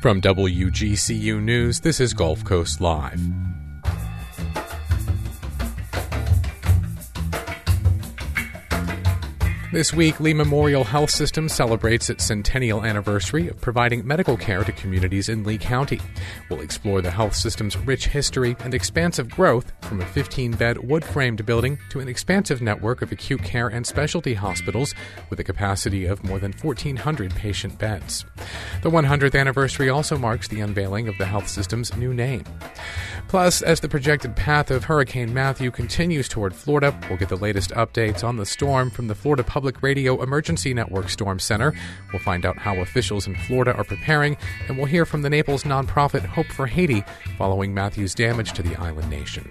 From WGCU News, this is Gulf Coast Live. This week, Lee Memorial Health System celebrates its centennial anniversary of providing medical care to communities in Lee County. We'll explore the health system's rich history and expansive growth from a 15-bed wood-framed building to an expansive network of acute care and specialty hospitals with a capacity of more than 1,400 patient beds. The 100th anniversary also marks the unveiling of the health system's new name. Plus, as the projected path of Hurricane Matthew continues toward Florida, we'll get the latest updates on the storm from the Florida Public Radio Emergency Network Storm Center. We'll find out how officials in Florida are preparing, and we'll hear from the Naples nonprofit Hope for Haiti following Matthew's damage to the island nation.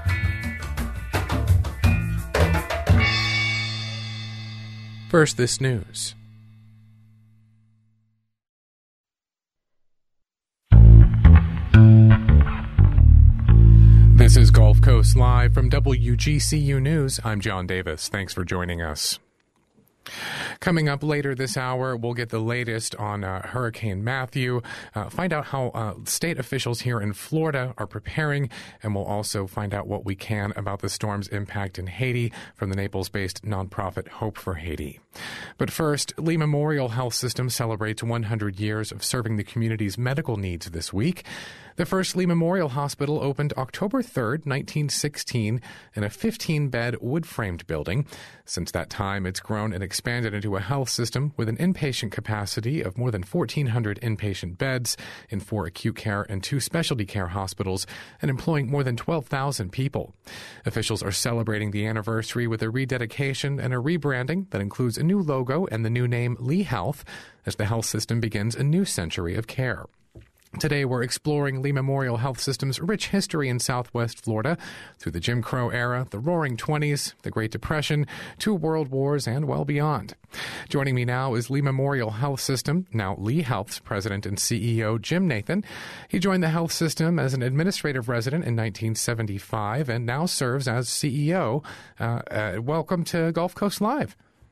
First, this news. This is Gulf Coast Live from WGCU News. I'm John Davis. Thanks for joining us. Coming up later this hour, we'll get the latest on Hurricane Matthew, find out how state officials here in Florida are preparing, and we'll also find out what we can about the storm's impact in Haiti from the Naples-based nonprofit Hope for Haiti. But first, Lee Memorial Health System celebrates 100 years of serving the community's medical needs this week. The first Lee Memorial Hospital opened October 3rd, 1916, in a 15-bed wood-framed building. Since that time, it's grown and expanded into a health system with an inpatient capacity of more than 1,400 inpatient beds in 4 acute care and 2 specialty care hospitals and employing more than 12,000 people. Officials are celebrating the anniversary with a rededication and a rebranding that includes a new logo and the new name Lee Health as the health system begins a new century of care. Today, we're exploring Lee Memorial Health System's rich history in Southwest Florida through the Jim Crow era, the Roaring '20s, the Great Depression, 2 world wars, and well beyond. Joining me now is Lee Memorial Health System, now Lee Health's president and CEO, Jim Nathan. He joined the health system as an administrative resident in 1975 and now serves as CEO. Welcome to Gulf Coast Live.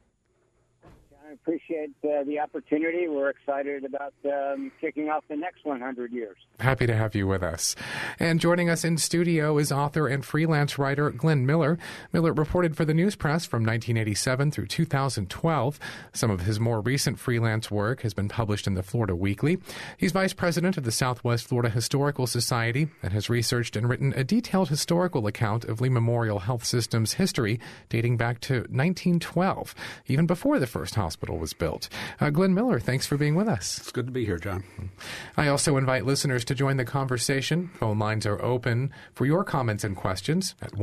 Appreciate the opportunity. We're excited about kicking off the next 100 years. Happy to have you with us. And joining us in studio is author and freelance writer Glenn Miller. Miller reported for the News Press from 1987 through 2012. Some of his more recent freelance work has been published in the Florida Weekly. He's vice president of the Southwest Florida Historical Society and has researched and written a detailed historical account of Lee Memorial Health System's history dating back to 1912, even before the first hospital was built. Glenn Miller, thanks for being with us. It's good to be here, John. I also invite listeners to join the conversation. Phone lines are open for your comments and questions at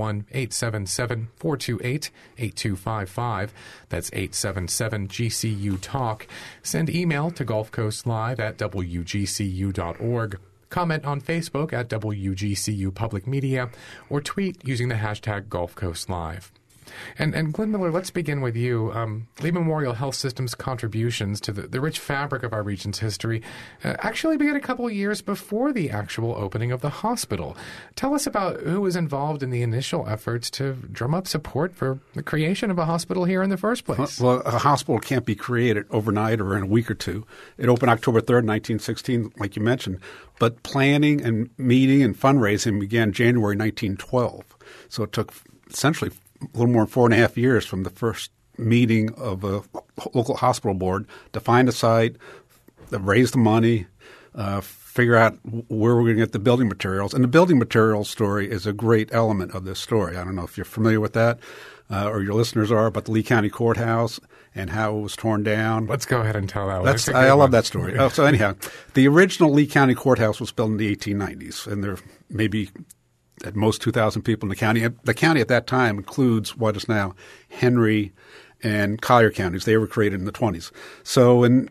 1-877-428-8255. That's 877-GCU-TALK. Send email to gulfcoastlive@wgcu.org. Comment on Facebook at WGCU Public Media or tweet using the hashtag Gulf Coast Live. And Glenn Miller, let's begin with you. Lee Memorial Health System's contributions to the rich fabric of our region's history actually began a couple of years before the actual opening of the hospital. Tell us about who was involved in the initial efforts to drum up support for the creation of a hospital here in the first place. Well, a hospital can't be created overnight or in a week or two. It opened October 3rd, 1916, like you mentioned, but planning and meeting and fundraising began January 1912. So it took essentially a little more than 4.5 years from the first meeting of a local hospital board to find a site, raise the money, figure out where we're going to get the building materials. And the building materials story is a great element of this story. I don't know if you're familiar with that or your listeners are, but the Lee County Courthouse and how it was torn down. Let's go ahead and tell that one. I love that story. So anyhow, the original Lee County Courthouse was built in the 1890s, and there may be at most 2,000 people in the county. The county at that time includes what is now Henry and Collier counties. They were created in the 20s. So in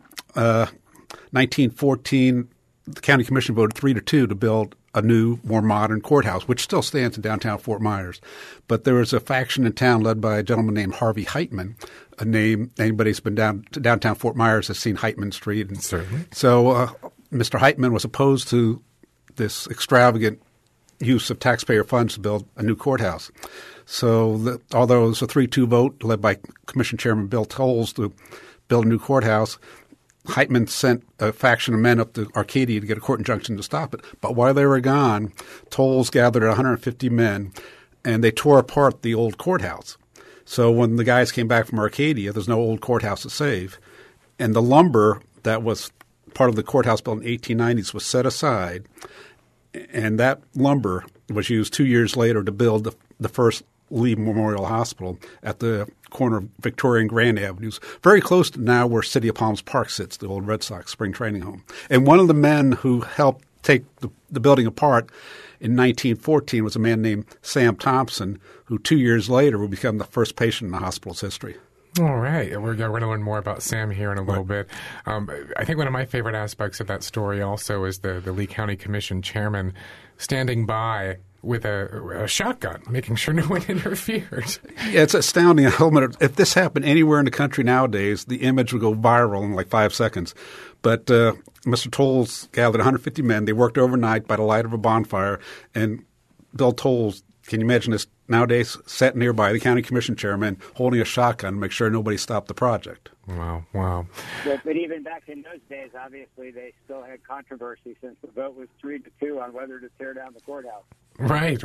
1914, the county commission voted 3-2 to build a new, more modern courthouse, which still stands in downtown Fort Myers. But there was a faction in town led by a gentleman named Harvey Heitman, a name anybody who's been down to downtown Fort Myers has seen Heitman Street. And certainly. So Mr. Heitman was opposed to this extravagant use of taxpayer funds to build a new courthouse. So although it was a 3-2 vote led by Commission Chairman Bill Tolles to build a new courthouse, Heitman sent a faction of men up to Arcadia to get a court injunction to stop it. But while they were gone, Tolles gathered 150 men, and they tore apart the old courthouse. So when the guys came back from Arcadia, there's no old courthouse to save. And the lumber that was part of the courthouse built in the 1890s was set aside, and that lumber was used 2 years later to build the first Lee Memorial Hospital at the corner of Victoria and Grand Avenues, very close to now where City of Palms Park sits, the old Red Sox spring training home. And one of the men who helped take the building apart in 1914 was a man named Sam Thompson, who 2 years later would become the first patient in the hospital's history. All right. We're going to learn more about Sam here in a little bit. I think one of my favorite aspects of that story also is the Lee County Commission chairman standing by with a shotgun, making sure no one interfered. Yeah, it's astounding. If this happened anywhere in the country nowadays, the image would go viral in like 5 seconds. But Mr. Tolles gathered 150 men. They worked overnight by the light of a bonfire. And Bill Tolles, can you imagine this nowadays, sat nearby, the county commission chairman, holding a shotgun to make sure nobody stopped the project. Wow. But even back in those days, obviously, they still had controversy since the vote was 3-2 on whether to tear down the courthouse. Right.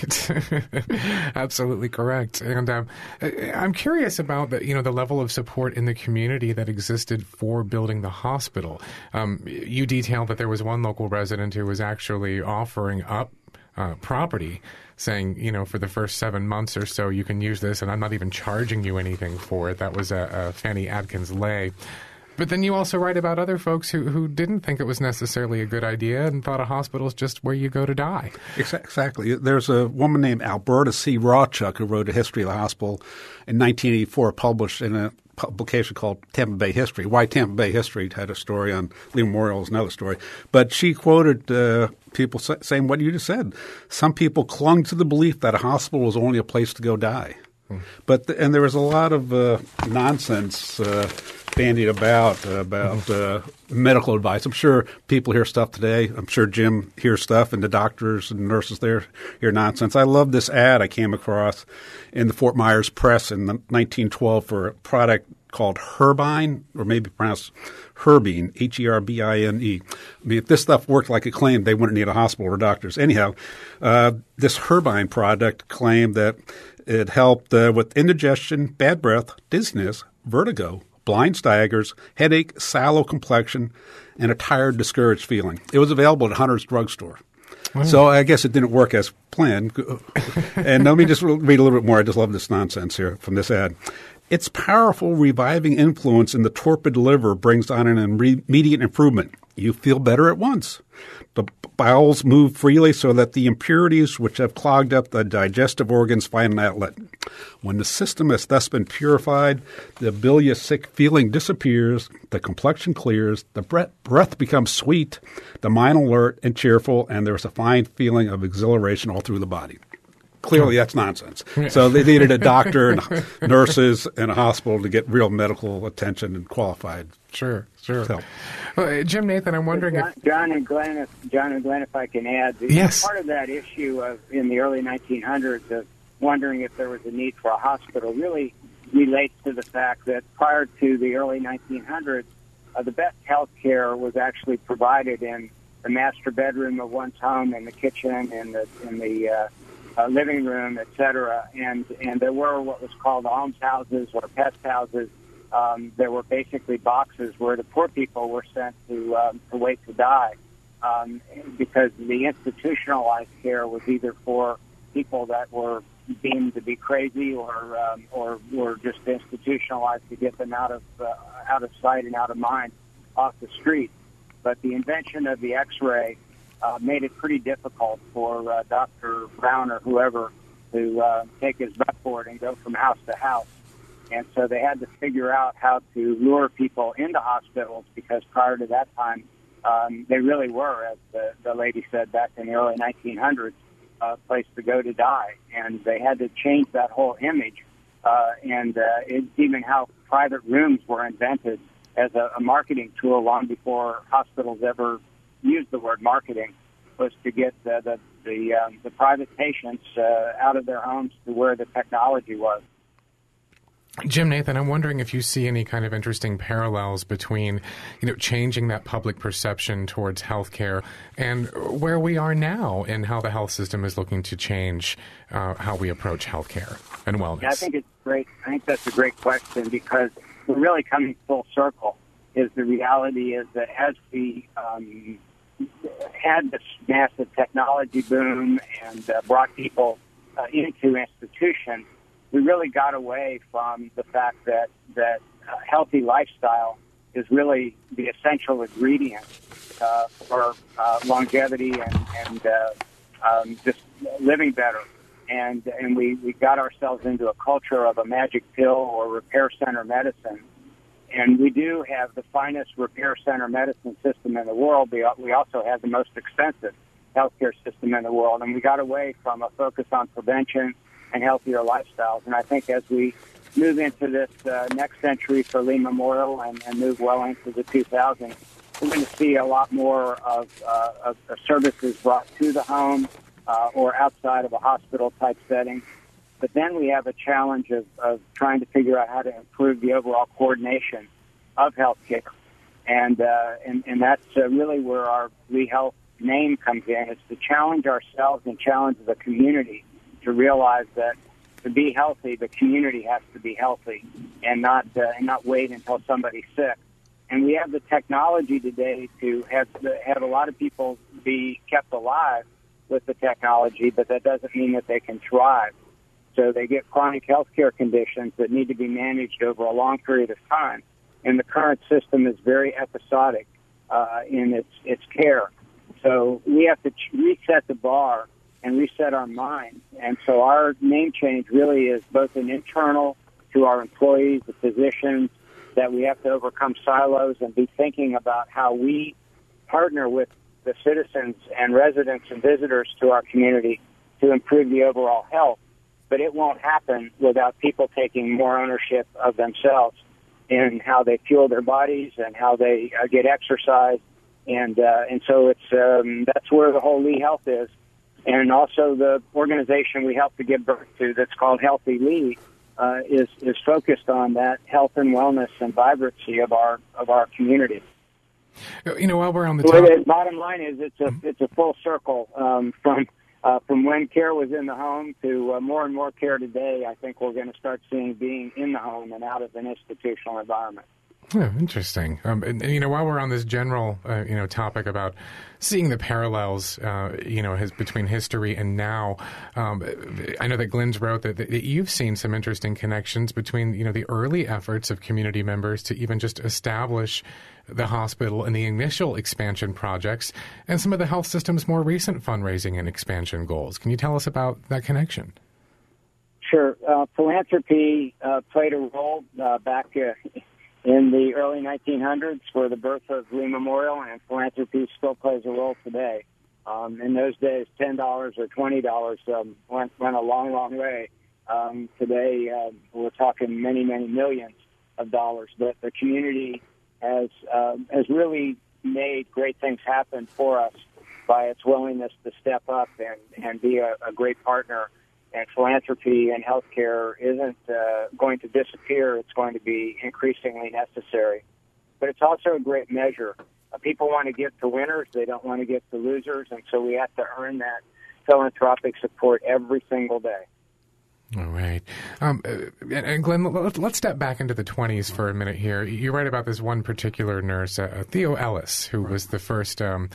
Absolutely correct. And I'm curious about the level of support in the community that existed for building the hospital. You detailed that there was one local resident who was actually offering up property, saying, for the first 7 months or so, you can use this, and I'm not even charging you anything for it. That was a Fanny Adkins Lay. But then you also write about other folks who didn't think it was necessarily a good idea and thought a hospital is just where you go to die. Exactly. There's a woman named Alberta C. Rawchuk who wrote a history of the hospital in 1984, published in a publication called Tampa Bay History. Why Tampa Bay History had a story on Lee Memorial is another story. But she quoted people saying what you just said. Some people clung to the belief that a hospital was only a place to go die. And there was a lot of nonsense bandied about medical advice. I'm sure people hear stuff today. I'm sure Jim hears stuff, and the doctors and nurses there hear nonsense. I love this ad I came across in the Fort Myers Press in 1912 for a product called Herbine, or maybe pronounced Herbine, Herbine. I mean, if this stuff worked like it claimed, they wouldn't need a hospital or doctors. Anyhow, this Herbine product claimed that it helped with indigestion, bad breath, dizziness, vertigo, blind staggers, headache, sallow complexion, and a tired, discouraged feeling. It was available at Hunter's drugstore. Wow. So I guess it didn't work as planned. And let me just read a little bit more. I just love this nonsense here from this ad. Its powerful reviving influence in the torpid liver brings on an immediate improvement. You feel better at once. The bowels move freely so that the impurities which have clogged up the digestive organs find an outlet. When the system has thus been purified, the bilious sick feeling disappears, the complexion clears, the breath becomes sweet, the mind alert and cheerful, and there's a fine feeling of exhilaration all through the body. Clearly, that's nonsense. So they needed a doctor and nurses and a hospital to get real medical attention and qualified. Sure. Well, Jim Nathan, I'm wondering John and Glenn, if I can add, yes. Part of that issue in the early 1900s of wondering if there was a need for a hospital really relates to the fact that prior to the early 1900s, the best health care was actually provided in the master bedroom of one's home, in the kitchen, in the living room, etc. And there were what was called almshouses or pest houses. There were basically boxes where the poor people were sent to wait to die, because the institutionalized care was either for people that were deemed to be crazy or were just institutionalized to get them out of sight and out of mind off the street. But the invention of the X-ray made it pretty difficult for Dr. Brown or whoever to take his buckboard and go from house to house. And so they had to figure out how to lure people into hospitals, because prior to that time, they really were, as the lady said back in the early 1900s, a place to go to die. And they had to change that whole image. It's even how private rooms were invented as a marketing tool long before hospitals ever used the word marketing, was to get the private patients out of their homes to where the technology was. Jim Nathan, I'm wondering if you see any kind of interesting parallels between, changing that public perception towards healthcare and where we are now and how the health system is looking to change how we approach healthcare and wellness. Yeah, I think it's great. I think that's a great question because we're really coming full circle. The reality is that as we had this massive technology boom and brought people into institutions, we really got away from the fact that healthy lifestyle is really the essential ingredient for longevity and just living better. And we got ourselves into a culture of a magic pill or repair center medicine. And we do have the finest repair center medicine system in the world. We also have the most expensive healthcare system in the world. And we got away from a focus on prevention and healthier lifestyles. And I think as we move into this next century for Lee Memorial and move well into the 2000s, we're going to see a lot more of services brought to the home or outside of a hospital-type setting. But then we have a challenge of trying to figure out how to improve the overall coordination of healthcare. And that's really where our Lee Health name comes in. It's to challenge ourselves and challenge the community to realize that to be healthy, the community has to be healthy and not wait until somebody's sick. And we have the technology today to have a lot of people be kept alive with the technology, but that doesn't mean that they can thrive. So they get chronic health care conditions that need to be managed over a long period of time. And the current system is very episodic in its care. So we have to reset the bar and reset our minds. And so our name change really is both an internal to our employees, the physicians, that we have to overcome silos and be thinking about how we partner with the citizens and residents and visitors to our community to improve the overall health. But it won't happen without people taking more ownership of themselves in how they fuel their bodies and how they get exercise. And so it's that's where the whole Lee Health is. And also the organization we helped to give birth to that's called Healthy Lee is focused on that health and wellness and vibrancy of our community. While we're on the topic, the bottom line is it's a full circle from when care was in the home to more and more care today. I think we're going to start seeing being in the home and out of an institutional environment. Oh, interesting. And while we're on this general, topic about seeing the parallels, between history and now, I know that Glenn's wrote that you've seen some interesting connections between, the early efforts of community members to even just establish the hospital and the initial expansion projects and some of the health system's more recent fundraising and expansion goals. Can you tell us about that connection? Sure. Philanthropy played a role back in the early 1900s for the birth of Lee Memorial, and philanthropy still plays a role today. In those days, $10 or $20 went a long, long way. Today, we're talking many, many millions of dollars. But the community has really made great things happen for us by its willingness to step up and be a great partner. And philanthropy and healthcare isn't going to disappear. It's going to be increasingly necessary. But it's also a great measure. People want to give to winners. They don't want to give to losers. And so we have to earn that philanthropic support every single day. All right. And Glenn, let's step back into the 20s for a minute here. You write about this one particular nurse, Theo Ellis, who was the first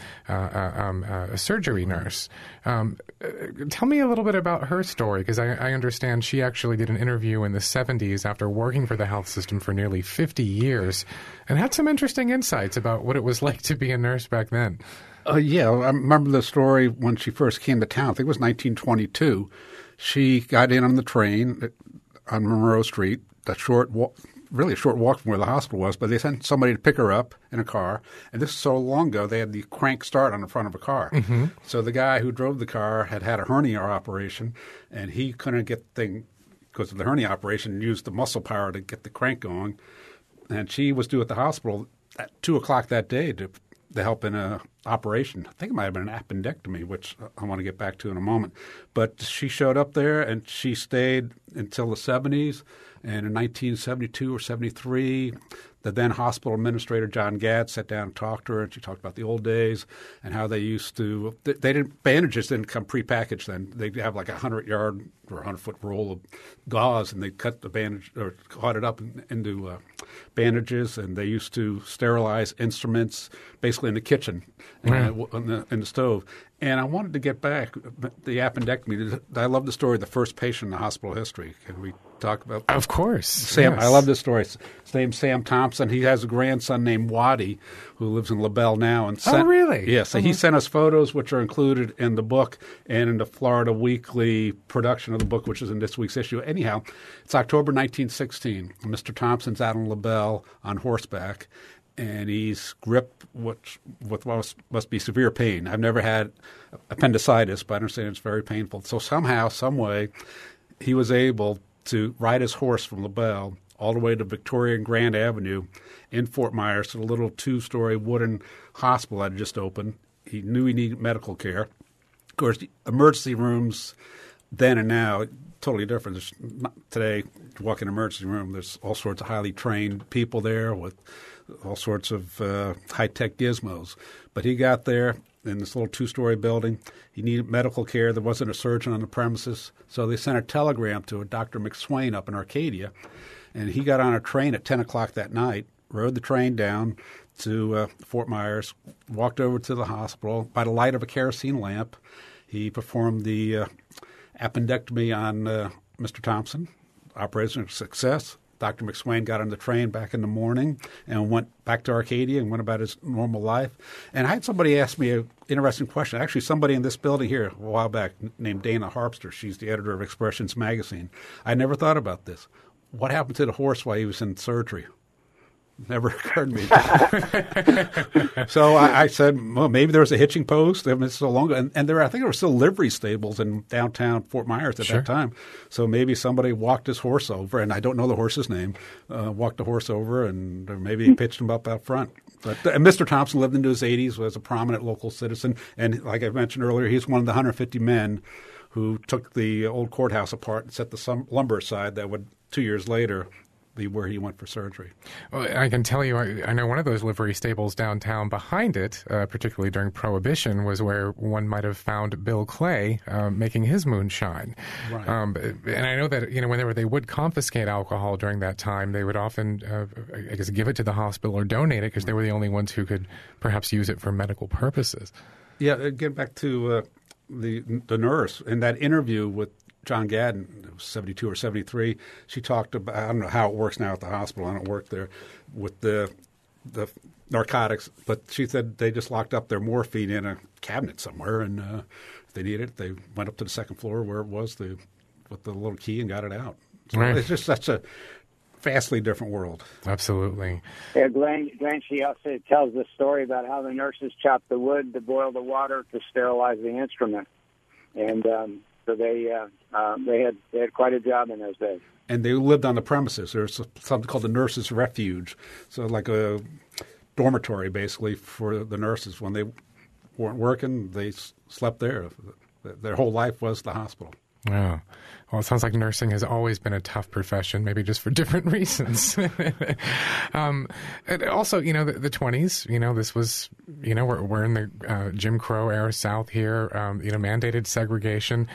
surgery nurse. Tell me a little bit about her story, because I understand she actually did an interview in the 70s after working for the health system for nearly 50 years and had some interesting insights about what it was like to be a nurse back then. Yeah, I remember the story when she first came to town. I think it was 1922. She got in on the train on Monroe Street, really a short walk from where the hospital was, but they sent somebody to pick her up in a car. And this is so long ago, they had the crank start on the front of a car. Mm-hmm. So the guy who drove the car had a hernia operation, and he couldn't get the thing, because of the hernia operation, used the muscle power to get the crank going. And she was due at the hospital at 2 o'clock that day to help in an operation. I think it might have been an appendectomy, which I want to get back to in a moment. But she showed up there, and she stayed until the 70s, And in 1972 or 73, the then hospital administrator, John Gadd, sat down and talked to her, and she talked about the old days and how they used to bandages didn't come prepackaged then. They'd have like a 100-yard or 100-foot roll of gauze, and they'd cut the bandage or cut it up into bandages, and they used to sterilize instruments basically in the kitchen in the stove. And I wanted to get back the appendectomy. I love the story of the first patient in the hospital history. Can we talk about that? Of course. Sam, yes. I love this story. His name's Sam Thompson. He has a grandson named Waddy who lives in LaBelle now. And really? Yes. So he sent us photos, which are included in the book and in the Florida Weekly production of the book, which is in this week's issue. Anyhow, it's October 1916. Mr. Thompson's out in LaBelle on horseback, and he's gripped with what must be severe pain. I've never had appendicitis, but I understand it's very painful. So somehow, some way, he was able to ride his horse from LaBelle all the way to Victoria and Grand Avenue in Fort Myers to the little 2-story wooden hospital that had just opened. He knew he needed medical care. Of course, emergency rooms then and now, totally different. Today, you walk in an emergency room, there's all sorts of highly trained people there with all sorts of high-tech gizmos. But he got there in this little 2-story building. He needed medical care. There wasn't a surgeon on the premises. So they sent a telegram to a Dr. McSwain up in Arcadia. And he got on a train at 10 o'clock that night, rode the train down to Fort Myers, walked over to the hospital. By the light of a kerosene lamp, he performed the appendectomy on Mr. Thompson. Operation success. Dr. McSwain got on the train back in the morning and went back to Arcadia and went about his normal life. And I had somebody ask me an interesting question. Actually, somebody in this building here a while back named Dana Harpster. She's the editor of Expressions magazine. I never thought about this. What happened to the horse while he was in surgery? Never occurred to me. So I said, well, maybe there was a hitching post. I mean, it's so long ago. And I think there were still livery stables in downtown Fort Myers at that time. So maybe somebody walked his horse over, and I don't know the horse's name, walked the horse over, and maybe he pitched him up out front. But Mr. Thompson lived into his 80s, was a prominent local citizen. And like I mentioned earlier, he's one of the 150 men who took the old courthouse apart and set the lumber aside that would 2 years later be where he went for surgery. Well, I can tell you, I know one of those livery stables downtown behind it, particularly during Prohibition, was where one might have found Bill Clay making his moonshine. Right. And I know that whenever they would confiscate alcohol during that time, they would often, I guess, give it to the hospital or donate it because they were the only ones who could perhaps use it for medical purposes. Yeah, get back to the nurse in that interview with John Gadd, it was 72 or 73, she talked about, I don't know how it works now at the hospital, I don't work there, with the narcotics, but she said they just locked up their morphine in a cabinet somewhere, and if they needed it, they went up to the second floor where it was with the little key and got it out. So It's just such a vastly different world. Absolutely. Yeah, Glenn, she also tells the story about how the nurses chopped the wood to boil the water to sterilize the instrument. And so they had quite a job in those days. And they lived on the premises. There's something called the nurses' refuge, so like a dormitory basically for the nurses. When they weren't working, they slept there. Their whole life was the hospital. Oh. Well, it sounds like nursing has always been a tough profession, maybe just for different reasons. And also, the 20s, this was, we're in the Jim Crow era South here, mandated segregation.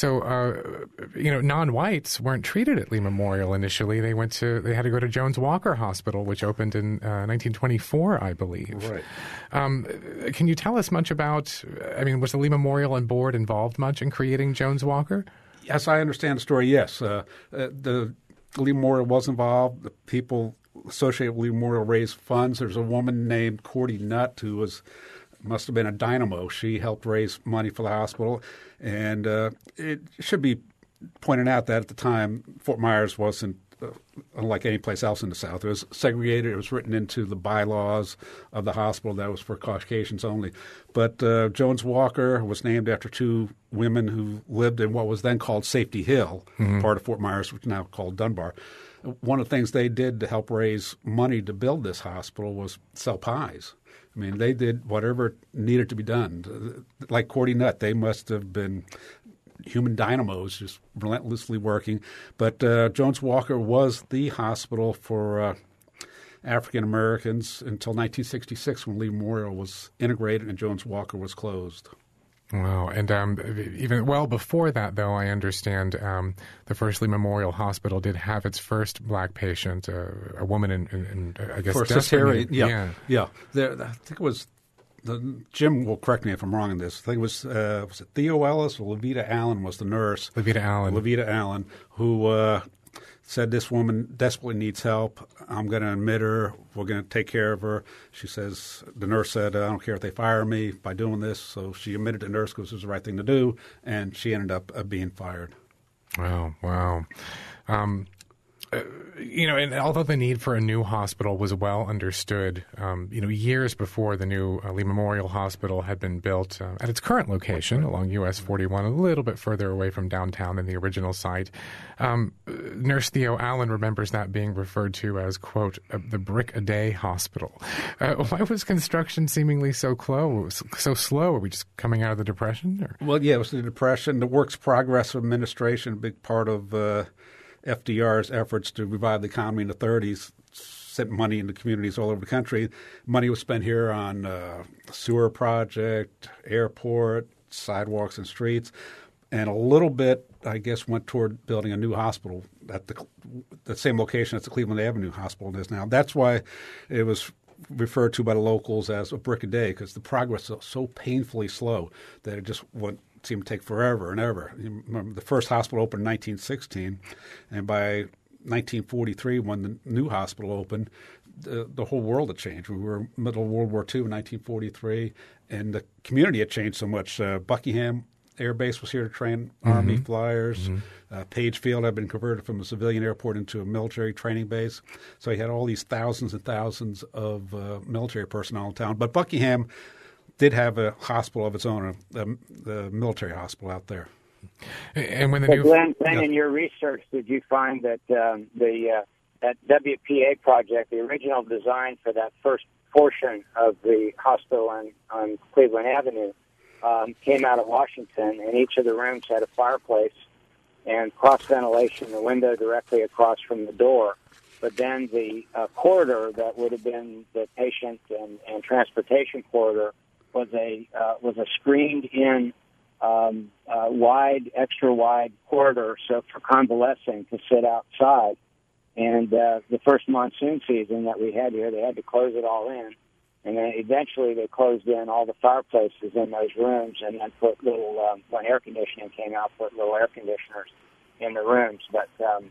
So, non-whites weren't treated at Lee Memorial initially. They had to go to Jones Walker Hospital, which opened in 1924, I believe. Right. Can you tell us much about, was the Lee Memorial and Board involved much in creating Jones Walker? Yes, I understand the story, yes. The Lee Memorial was involved. The people associated with Lee Memorial raised funds. There's a woman named Cordy Nutt who must have been a dynamo. She helped raise money for the hospital. And it should be pointed out that at the time, Fort Myers wasn't unlike any place else in the South. It was segregated. It was written into the bylaws of the hospital that was for Caucasians only. But Jones Walker was named after two women who lived in what was then called Safety Hill, part of Fort Myers, which is now called Dunbar. One of the things they did to help raise money to build this hospital was sell pies. They did whatever needed to be done. Like Cordy Nutt, they must have been human dynamos just relentlessly working. But Jones Walker was the hospital for African Americans until 1966 when Lee Memorial was integrated and Jones Walker was closed. Wow. And even well before that, though, I understand the first Lee Memorial Hospital did have its first black patient, a woman in I guess, for cesarean. Yeah. I think it was, Jim will correct me if I'm wrong on this. I think it was it Theo Ellis or Levita Allen was the nurse. Levita Allen, who said this woman desperately needs help. I'm going to admit her. We're going to take care of her. She says, the nurse said, I don't care if they fire me by doing this. So she admitted to nurse because it was the right thing to do, and she ended up being fired. Wow. And although the need for a new hospital was well understood, years before the new Lee Memorial Hospital had been built at its current location along US 41, a little bit further away from downtown than the original site, Nurse Theo Allen remembers that being referred to as, quote, the brick-a-day hospital. Why was construction seemingly so slow? Are we just coming out of the Depression? Or? Well, yeah, it was the Depression. The Works Progress Administration, a big part of FDR's efforts to revive the economy in the 30s, sent money into communities all over the country. Money was spent here on sewer project, airport, sidewalks and streets, and a little bit, I guess, went toward building a new hospital at the same location as the Cleveland Avenue Hospital is now. That's why it was referred to by the locals as a brick a day, because the progress was so painfully slow that it just seemed to take forever and ever. You remember the first hospital opened in 1916, and by 1943, when the new hospital opened, the whole world had changed. We were middle of World War II in 1943, and the community had changed so much. Buckingham Air Base was here to train Army flyers. Page Field had been converted from a civilian airport into a military training base. So he had all these thousands and thousands of military personnel in town. But Buckingham did have a hospital of its own, the military hospital out there. And when Glenn, in your research, did you find that that WPA project, the original design for that first portion of the hospital on Cleveland Avenue, came out of Washington, and each of the rooms had a fireplace and cross ventilation, the window directly across from the door. But then the corridor that would have been the patient and transportation corridor was a screened-in, extra wide corridor, so for convalescing to sit outside. And the first monsoon season that we had here, they had to close it all in. And then eventually they closed in all the fireplaces in those rooms and then put little, when air conditioning came out, put little air conditioners in the rooms. But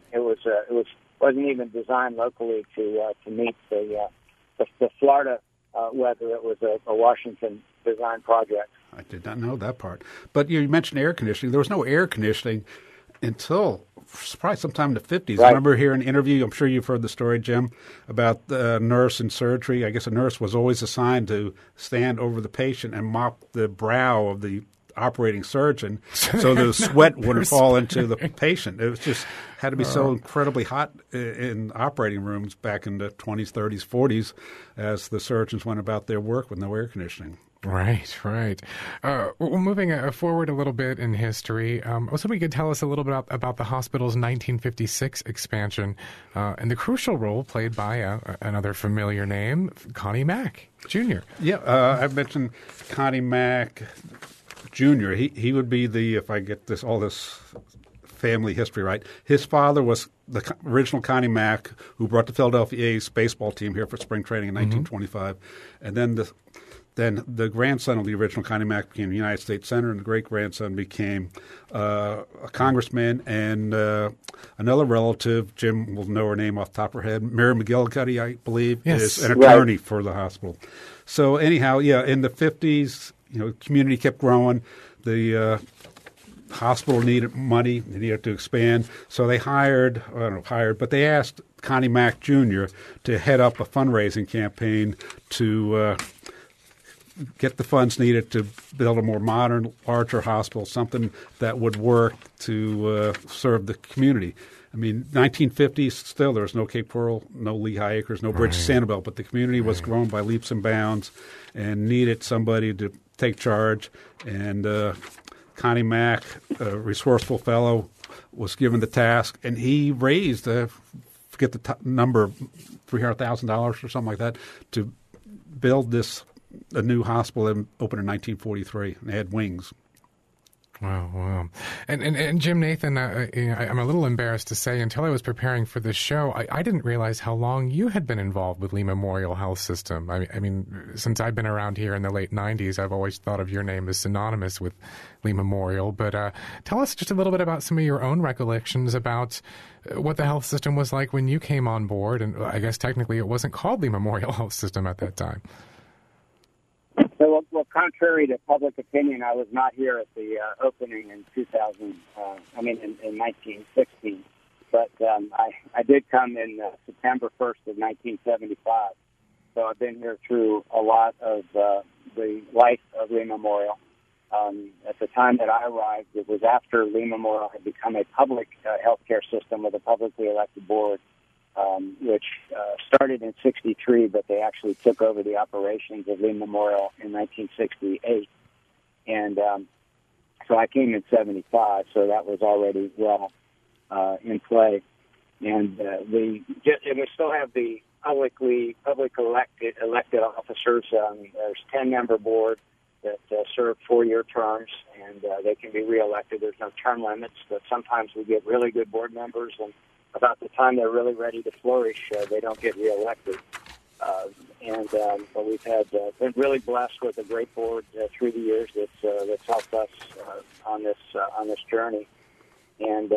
it wasn't even designed locally to meet the Florida weather. It was a Washington design project. I did not know that part. But you mentioned air conditioning. There was no air conditioning until probably sometime in the 50s. Right. I remember hearing an interview, I'm sure you've heard the story, Jim, about the nurse in surgery. I guess a nurse was always assigned to stand over the patient and mop the brow of the operating surgeon so the sweat wouldn't fall into the patient. It was just had to be so incredibly hot in operating rooms back in the 20s, 30s, 40s as the surgeons went about their work with no air conditioning. Right. Well, moving forward a little bit in history, also we could tell us a little bit about the hospital's 1956 expansion and the crucial role played by another familiar name, Connie Mack, Jr. Yeah, I mentioned Connie Mack Jr. He would be if I get all this family history right, his father was the original Connie Mack who brought the Philadelphia A's baseball team here for spring training in 1925, and then the grandson of the original Connie Mack became the United States Senator, and the great-grandson became a congressman. And another relative, Jim will know her name off the top of her head, Mary McGillicuddy, I believe, is an attorney for the hospital. So anyhow, in the 50s, the community kept growing. The hospital needed money. They needed to expand. So they but they asked Connie Mack Jr. to head up a fundraising campaign to get the funds needed to build a more modern, larger hospital, something that would work to serve the community. I mean, 1950s, still there was no Cape Coral, no Lehigh Acres, no Bridge to Sanibel, but the community was growing by leaps and bounds and needed somebody to take charge. And Connie Mack, a resourceful fellow, was given the task, and he raised, forget the number, $300,000 or something like that, to build a new hospital and open in 1943, and they had wings. Wow. And Jim Nathan, I'm a little embarrassed to say, until I was preparing for this show, I didn't realize how long you had been involved with Lee Memorial Health System. I mean, since I've been around here in the late 90s, I've always thought of your name as synonymous with Lee Memorial. But tell us just a little bit about some of your own recollections about what the health system was like when you came on board. And I guess technically it wasn't called Lee Memorial Health System at that time. So, well, contrary to public opinion, I was not here at the opening in 1916. But I did come in September 1st of 1975. So I've been here through a lot of the life of Lee Memorial. At the time that I arrived, it was after Lee Memorial had become a public healthcare system with a publicly elected board. Which started in 1963, but they actually took over the operations of Lee Memorial in 1968. And so I came in 1975, so that was already well in play. And we still have the public elected officers. There's 10-member board that serve 4-year terms, and they can be reelected. There's no term limits, but sometimes we get really good board members, and about the time they're really ready to flourish, they don't get reelected. But we've been really blessed with a great board through the years that's helped us on this journey. And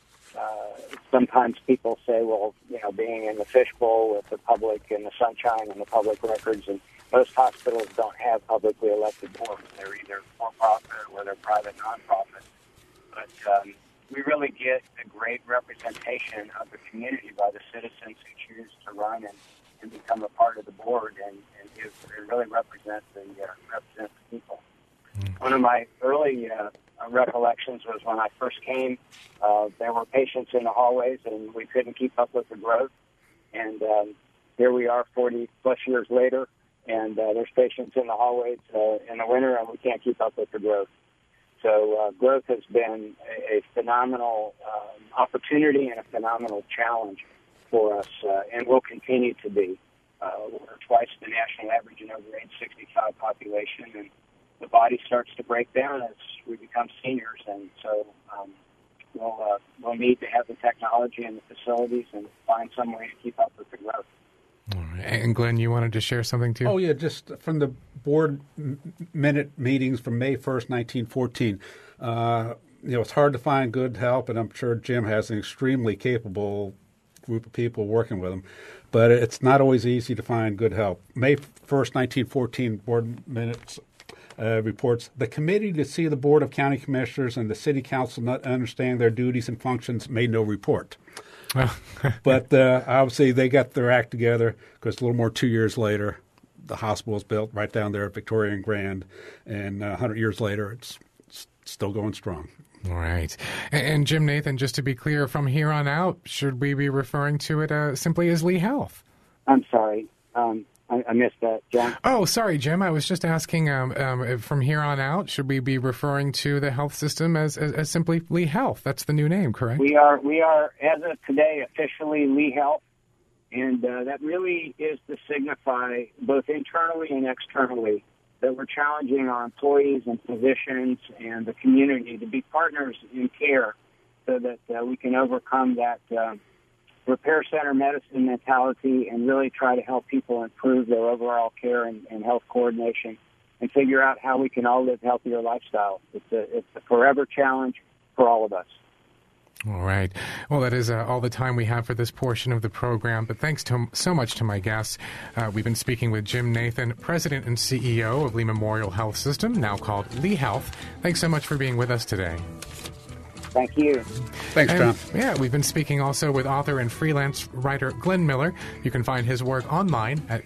sometimes people say, well, being in the fishbowl with the public and the sunshine and the public records, and most hospitals don't have publicly elected boards. They're either for-profit or they're private nonprofit. But we really get a great representation of the community by the citizens who choose to run and become a part of the board, and it really represents the people. Mm-hmm. One of my early recollections was when I first came, there were patients in the hallways, and we couldn't keep up with the growth. And here we are 40-plus years later, and there's patients in the hallways in the winter, and we can't keep up with the growth. So growth has been a phenomenal opportunity and a phenomenal challenge for us, and will continue to be. We're twice the national average in over age 65 population, and the body starts to break down as we become seniors, and so we'll need to have the technology and the facilities and find some way to keep up with the growth. All right. And Glenn, you wanted to share something too? Oh, yeah, just from the board minute meetings from May 1st, 1914. It's hard to find good help, and I'm sure Jim has an extremely capable group of people working with him, but it's not always easy to find good help. May 1st, 1914, board minutes reports, the committee to see the Board of County Commissioners and the City Council not understand their duties and functions made no report. But obviously they got their act together, because a little more 2 years later, the hospital was built right down there at Victoria and Grand, and 100 years later, it's still going strong. All right. And Jim Nathan, just to be clear, from here on out, should we be referring to it simply as Lee Health? I'm sorry. I missed that, John. Oh, sorry, Jim. I was just asking, from here on out, should we be referring to the health system as simply Lee Health? That's the new name, correct? We are, as of today, officially Lee Health, and that really is to signify, both internally and externally, that we're challenging our employees and physicians and the community to be partners in care, so that we can overcome that repair center medicine mentality and really try to help people improve their overall care and health coordination, and figure out how we can all live healthier lifestyles. It's a forever challenge for all of us. All right. Well, that is all the time we have for this portion of the program, but thanks so much to my guests. We've been speaking with Jim Nathan, President and CEO of Lee Memorial Health System, now called Lee Health. Thanks so much for being with us today. Thank you. Thanks, John. Yeah, we've been speaking also with author and freelance writer Glenn Miller. You can find his work online at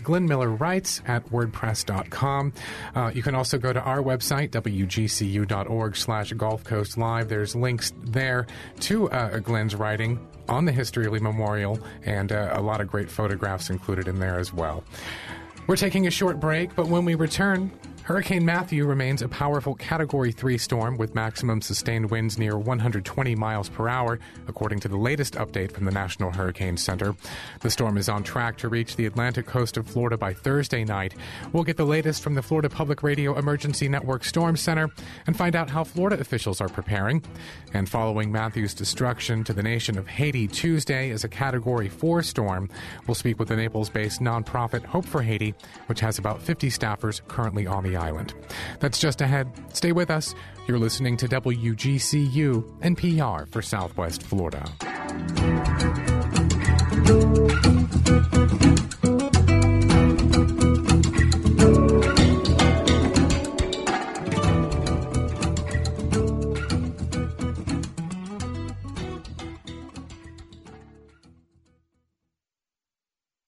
glennmillerwrites@wordpress.com. You can also go to our website, wgcu.org/Gulf Coast Live. There's links there to Glenn's writing on the history of Lee Memorial, and a lot of great photographs included in there as well. We're taking a short break, but when we return, Hurricane Matthew remains a powerful Category 3 storm with maximum sustained winds near 120 miles per hour, according to the latest update from the National Hurricane Center. The storm is on track to reach the Atlantic coast of Florida by Thursday night. We'll get the latest from the Florida Public Radio Emergency Network Storm Center and find out how Florida officials are preparing. And following Matthew's destruction to the nation of Haiti Tuesday as a Category 4 storm, we'll speak with the Naples-based nonprofit Hope for Haiti, which has about 50 staffers currently on the island. That's just ahead. Stay with us. You're listening to WGCU NPR for Southwest Florida.